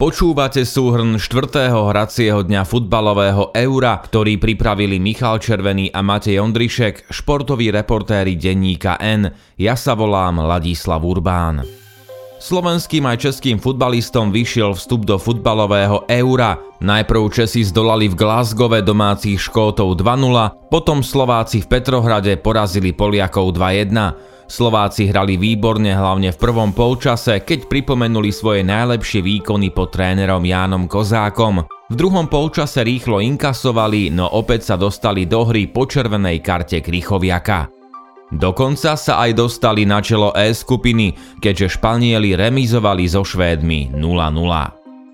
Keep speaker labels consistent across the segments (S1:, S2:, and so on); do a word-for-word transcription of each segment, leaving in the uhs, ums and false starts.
S1: Počúvate súhrn štvrtého hracieho dňa futbalového Eura, ktorý pripravili Michal Červený a Matej Ondrišek, športoví reportéri denníka N. Ja sa volám Ladislav Urbán. Slovenským aj českým futbalistom vyšiel vstup do futbalového Eura. Najprv Česi zdolali v Glasgowe domácich Škótov dva nula, potom Slováci v Petrohrade porazili Poliakov dva jedna. Slováci hrali výborne hlavne v prvom polčase, keď pripomenuli svoje najlepšie výkony pod trénerom Jánom Kozákom. V druhom polčase rýchlo inkasovali, no opäť sa dostali do hry po červenej karte Krychowiaka. Dokonca sa aj dostali na čelo E skupiny, keďže Španieli remizovali so Švédmi nula nula.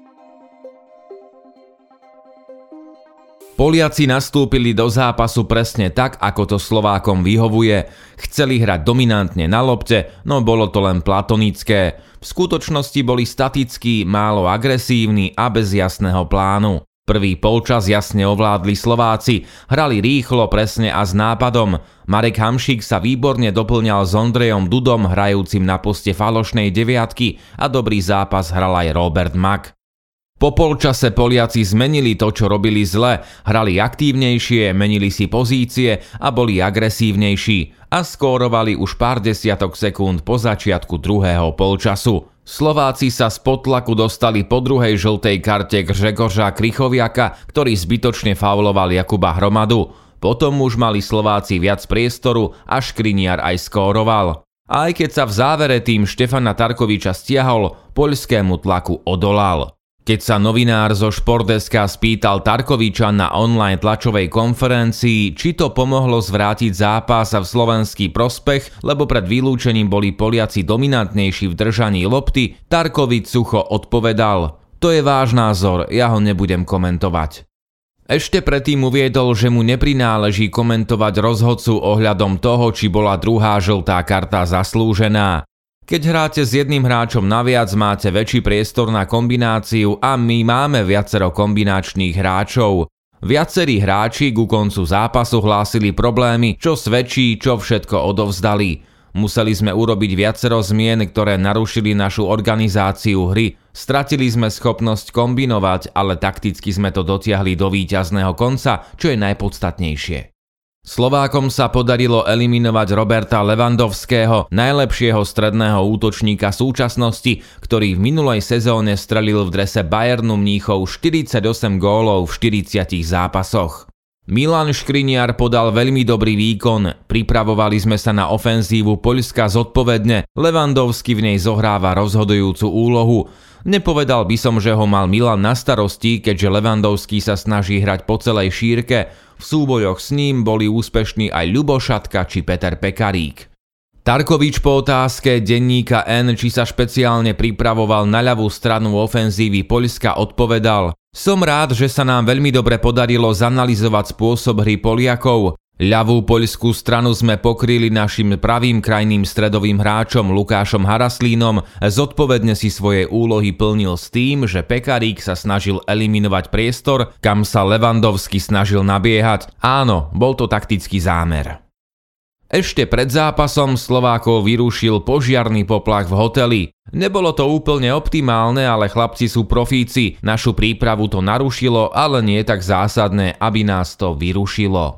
S1: Poliaci nastúpili do zápasu presne tak, ako to Slovákom vyhovuje. Chceli hrať dominantne na lopte, no bolo to len platonické. V skutočnosti boli statickí, málo agresívni a bez jasného plánu. Prvý polčas jasne ovládli Slováci, hrali rýchlo, presne a s nápadom. Marek Hamšík sa výborne doplňal s Ondrejom Dudom, hrajúcim na poste falošnej deviatky, a dobrý zápas hral aj Robert Mak. Po polčase Poliaci zmenili to, čo robili zle, hrali aktívnejšie, menili si pozície a boli agresívnejší a skórovali už pár desiatok sekúnd po začiatku druhého polčasu. Slováci sa z potlaku dostali po druhej žltej karte Grzegorza Krychowiaka, ktorý zbytočne fauloval Jakuba Hromadu. Potom už mali Slováci viac priestoru a Škriniar aj skóroval. A aj keď sa v závere tým Štefana Tarkoviča stiahol, poľskému tlaku odolal. Keď sa novinár zo Športdeska spýtal Tarkoviča na online tlačovej konferencii, či to pomohlo zvrátiť zápas v slovenský prospech, lebo pred vylúčením boli Poliaci dominantnejší v držaní lopty, Tarkovič sucho odpovedal: "To je váš názor, ja ho nebudem komentovať." Ešte predtým uviedol, že mu neprináleží komentovať rozhodcu ohľadom toho, či bola druhá žltá karta zaslúžená. Keď hráte s jedným hráčom naviac, máte väčší priestor na kombináciu a my máme viacero kombinačných hráčov. Viacerí hráči ku koncu zápasu hlásili problémy, čo svedčí, čo všetko odovzdali. Museli sme urobiť viacero zmien, ktoré narušili našu organizáciu hry. Stratili sme schopnosť kombinovať, ale takticky sme to dotiahli do víťazného konca, čo je najpodstatnejšie. Slovákom sa podarilo eliminovať Roberta Lewandowského, najlepšieho stredného útočníka súčasnosti, ktorý v minulej sezóne strelil v drese Bayernu Mníchov štyridsaťosem gólov v štyridsiatich zápasoch. Milan Škriniar podal veľmi dobrý výkon, pripravovali sme sa na ofenzívu Poľska zodpovedne, Lewandowski v nej zohráva rozhodujúcu úlohu. Nepovedal by som, že ho mal Milan na starosti, keďže Lewandowski sa snaží hrať po celej šírke. V súbojoch s ním boli úspešní aj Ľubo Šatka či Peter Pekarík. Tarkovič po otázke denníka N, či sa špeciálne pripravoval na ľavú stranu ofenzívy Poľska, odpovedal: "Som rád, že sa nám veľmi dobre podarilo zanalyzovať spôsob hry Poliakov. Ľavú poľskú stranu sme pokryli našim pravým krajným stredovým hráčom Lukášom Haraslínom, zodpovedne si svoje úlohy plnil s tým, že Pekarík sa snažil eliminovať priestor, kam sa Lewandowski snažil nabiehať. Áno, bol to taktický zámer." Ešte pred zápasom Slovákov vyrušil požiarny poplach v hoteli. Nebolo to úplne optimálne, ale chlapci sú profíci, našu prípravu to narušilo, ale nie tak zásadné, aby nás to vyrušilo.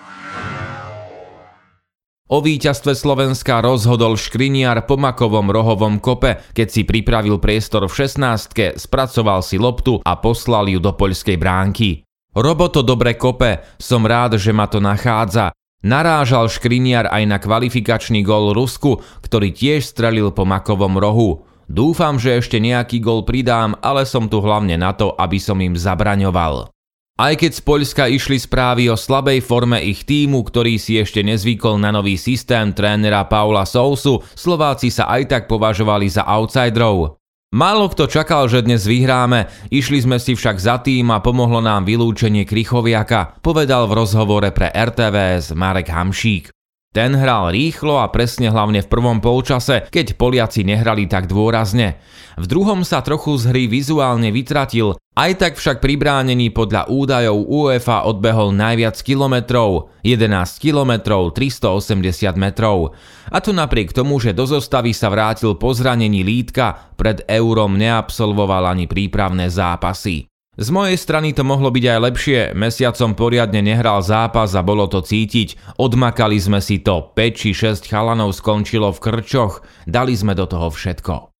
S1: O víťazstve Slovenska rozhodol Škriniar po Makovom rohovom kope, keď si pripravil priestor v šestnástke, spracoval si loptu a poslal ju do poľskej bránky. "Robo to dobre kope, som rád, že ma to nachádza." Narážal Škriniar aj na kvalifikačný gól Rusku, ktorý tiež strelil po Makovom rohu. "Dúfam, že ešte nejaký gól pridám, ale som tu hlavne na to, aby som im zabraňoval." Aj keď z Poľska išli správy o slabej forme ich tímu, ktorý si ešte nezvykol na nový systém trénera Paula Sousu, Slováci sa aj tak považovali za outsiderov. Málo kto čakal, že dnes vyhráme, išli sme si však za tým a pomohlo nám vylúčenie Krychowiaka, povedal v rozhovore pre er té vé es Marek Hamšík. Ten hral rýchlo a presne hlavne v prvom polčase, keď Poliaci nehrali tak dôrazne. V druhom sa trochu z hry vizuálne vytratil, aj tak však pri bránení podľa údajov UEFA odbehol najviac kilometrov, jedenásť kilometrov tristoosemdesiat metrov. A to napriek tomu, že do zostavy sa vrátil po zranení lítka, pred Eurom neabsolvoval ani prípravné zápasy. Z mojej strany to mohlo byť aj lepšie, mesiacom poriadne nehral zápas a bolo to cítiť, odmakali sme si to, päť či šesť chalanov skončilo v krčoch, dali sme do toho všetko.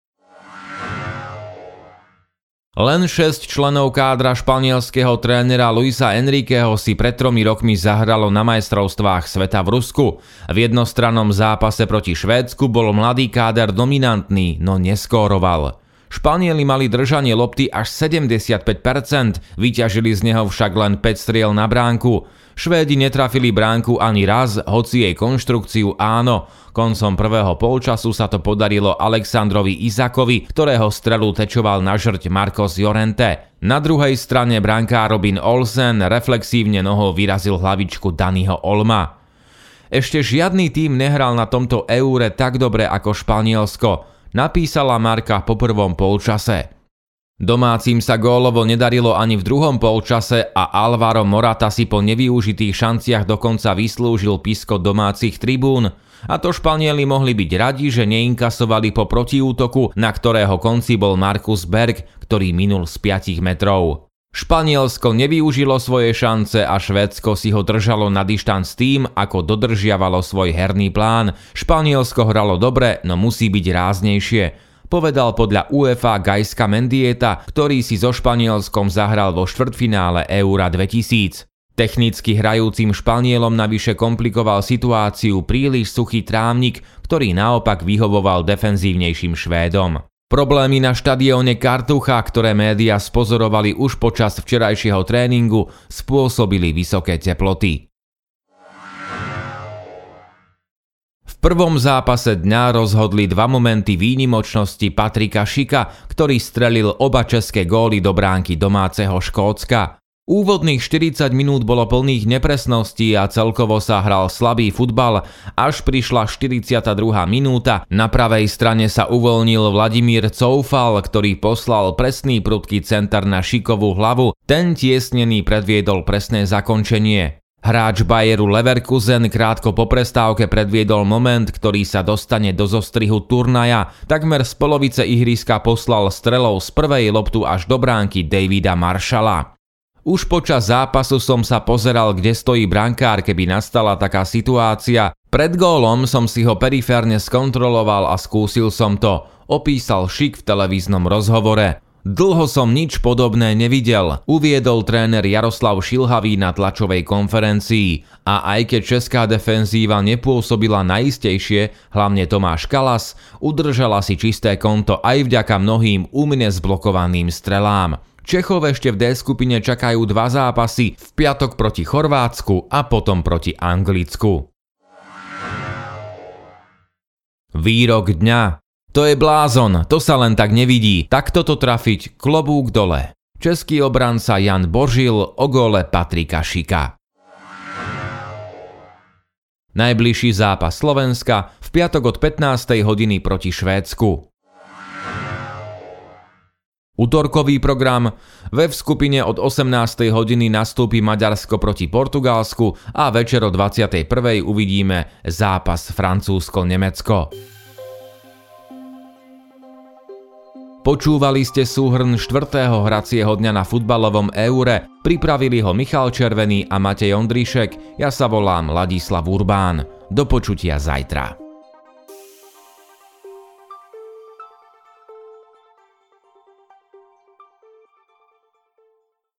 S1: Len šesť členov kádra španielského trénera Luisa Enriqueho si pred tromi rokmi zahralo na majstrovstvách sveta v Rusku. V jednostrannom zápase proti Švédsku bol mladý káder dominantný, no neskóroval. Španieli mali držanie lopty až sedemdesiatpäť percent, vyťažili z neho však len päť striel na bránku. Švédi netrafili bránku ani raz, hoci jej konštrukciu áno. Koncom prvého polčasu sa to podarilo Alexandrovi Isakovi, ktorého strelu tečoval na žrť Marcos Llorente. Na druhej strane brankár Robin Olsen reflexívne nohou vyrazil hlavičku Daniho Olma. Ešte žiadny tím nehral na tomto Eure tak dobre ako Španielsko, napísala Marka po prvom polčase. Domácim sa gólovo nedarilo ani v druhom polčase a Alvaro Morata si po nevyužitých šanciach dokonca vyslúžil pisko domácich tribún. A to Španieli mohli byť radi, že neinkasovali po protiútoku, na ktorého konci bol Markus Berg, ktorý minul z piatich metrov. Španielsko nevyužilo svoje šance a Švédsko si ho držalo na dištanc tým, ako dodržiavalo svoj herný plán. Španielsko hralo dobre, no musí byť ráznejšie, povedal podľa UEFA Gaizka Mendieta, ktorý si so Španielskom zahral vo štvrťfinále Eura dvetisíc. Technicky hrajúcim Španielom navyše komplikoval situáciu príliš suchý trávnik, ktorý naopak vyhovoval defenzívnejším Švédom. Problémy na štadióne Kartucha, ktoré médiá spozorovali už počas včerajšieho tréningu, spôsobili vysoké teploty. V prvom zápase dňa rozhodli dva momenty výnimočnosti Patrika Schicka, ktorý strelil oba české góly do bránky domáceho Škótska. Úvodných štyridsať minút bolo plných nepresností a celkovo sa hral slabý futbal, až prišla štyridsiata druhá minúta. Na pravej strane sa uvoľnil Vladimír Coufal, ktorý poslal presný prudký center na Schickovú hlavu. Ten tiesnený predviedol presné zakončenie. Hráč Bayeru Leverkusen krátko po prestávke predviedol moment, ktorý sa dostane do zostrihu turnaja. Takmer z polovice ihriska poslal strelou z prvej loptu až do bránky Davida Marshalla. Už počas zápasu som sa pozeral, kde stojí brankár, keby nastala taká situácia. Pred gólom som si ho periférne skontroloval a skúsil som to, opísal Schick v televíznom rozhovore. Dlho som nič podobné nevidel, uviedol tréner Jaroslav Šilhavý na tlačovej konferencii. A aj keď česká defenzíva nepôsobila najistejšie, hlavne Tomáš Kalas, udržala si čisté konto aj vďaka mnohým umne zblokovaným strelám. Čechov ešte v D skupine čakajú dva zápasy, v piatok proti Chorvátsku a potom proti Anglicku. Výrok dňa. To je blázon, to sa len tak nevidí, takto to trafiť, klobúk dole. Český obranca Jan Božil o góle Patrika Schicka. Najbližší zápas Slovenska v piatok od pätnástej hodiny proti Švédsku. Utorkový program. Ve v skupine od osemnástej hodiny nastúpi Maďarsko proti Portugalsku a večer o dvadsiatej prvej uvidíme zápas Francúzsko-Nemecko. Počúvali ste súhrn štvrtého hracieho dňa na futbalovom Eure. Pripravili ho Michal Červený a Matej Ondríšek. Ja sa volám Ladislav Urbán. Do počutia zajtra.